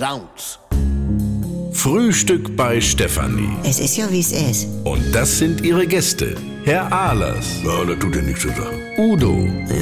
Sounds. Frühstück bei Stefanie. Es ist ja, wie es ist. Und das sind ihre Gäste. Herr Ahlers. Ja, das tut ja nichts zur Sache. Udo.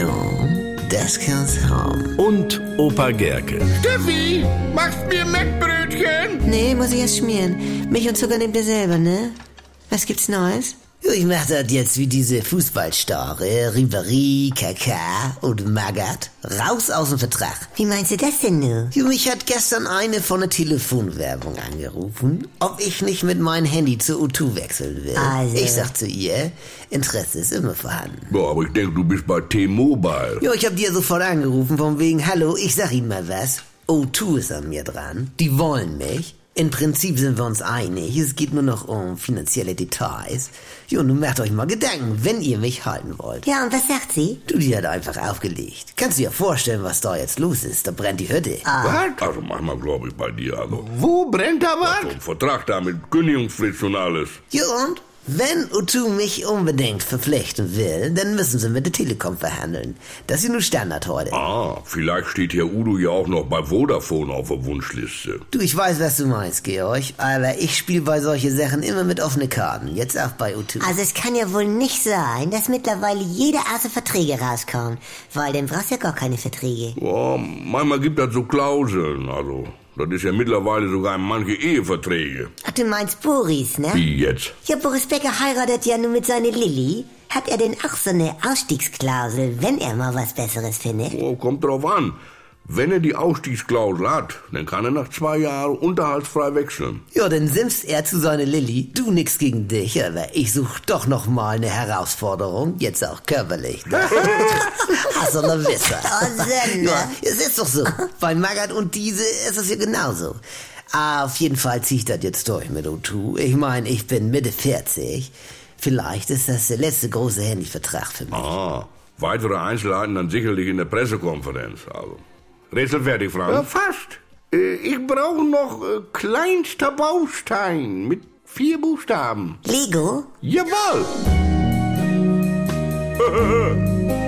Ja, das kann's haben. Und Opa Gerke. Steffi, machst mir Mettbrötchen? Nee, muss ich erst schmieren. Milch und Zucker nehmt ihr selber, ne? Was gibt's Neues? Ja, ich mach das jetzt wie diese Fußballstare, Ribéry, Kaká und Magath. Raus aus dem Vertrag. Wie meinst du das denn nur? Ja, mich hat gestern eine von der Telefonwerbung angerufen, ob ich nicht mit meinem Handy zur O2 wechseln will. Also. Ich sag zu ihr, Interesse ist immer vorhanden. Ja, aber ich denke, du bist bei T-Mobile. Ja, ich hab dir sofort angerufen von wegen, hallo, ich sag Ihnen mal was. O2 ist an mir dran. Die wollen mich. Im Prinzip sind wir uns einig. Es geht nur noch um finanzielle Details. Jo, nun macht euch mal Gedanken, wenn ihr mich halten wollt. Ja, und was sagt sie? Du, die hat einfach aufgelegt. Kannst du dir vorstellen, was da jetzt los ist? Da brennt die Hütte. Was? Also manchmal glaube ich bei dir, also. Wo brennt da was? So ein Vertrag da mit Kündigungsfrist und alles. Ja, und? Wenn O2 mich unbedingt verpflichten will, dann müssen sie mit der Telekom verhandeln. Das ist nur Standard heute. Ah, vielleicht steht hier Udo ja auch noch bei Vodafone auf der Wunschliste. Du, ich weiß, was du meinst, Georg, aber ich spiele bei solchen Sachen immer mit offenen Karten. Jetzt auch bei O2. Also es kann ja wohl nicht sein, dass mittlerweile jede Art von Verträge rauskommt, weil dann brauchst du ja gar keine Verträge. Ja, manchmal gibt das so Klauseln, also. Das ist ja mittlerweile sogar in manche Eheverträge. Ach, du meinst Boris, ne? Wie jetzt? Ja, Boris Becker heiratet ja nur mit seiner Lilly. Hat er denn auch so eine Ausstiegsklausel, wenn er mal was Besseres findet? Oh, kommt drauf an. Wenn er die Ausstiegsklausel hat, dann kann er nach 2 Jahren unterhaltsfrei wechseln. Ja, dann simst er zu seiner Lilly. Du, nix gegen dich, aber ich such doch noch mal eine Herausforderung. Jetzt auch körperlich. Ne? Hast du eine Wisse. Oh, Sinn, ne? Ja, es ist doch so. Bei Magath und diese ist es ja genauso. Auf jeden Fall zieh ich das jetzt durch mit O2. Ich meine, ich bin Mitte 40. Vielleicht ist das der letzte große Handyvertrag für mich. Ah, weitere Einzelheiten dann sicherlich in der Pressekonferenz. Also, Rätsel fertig, Frank? Ja, fast. Ich brauche noch kleinster Baustein mit 4 Buchstaben. Lego? Jawohl!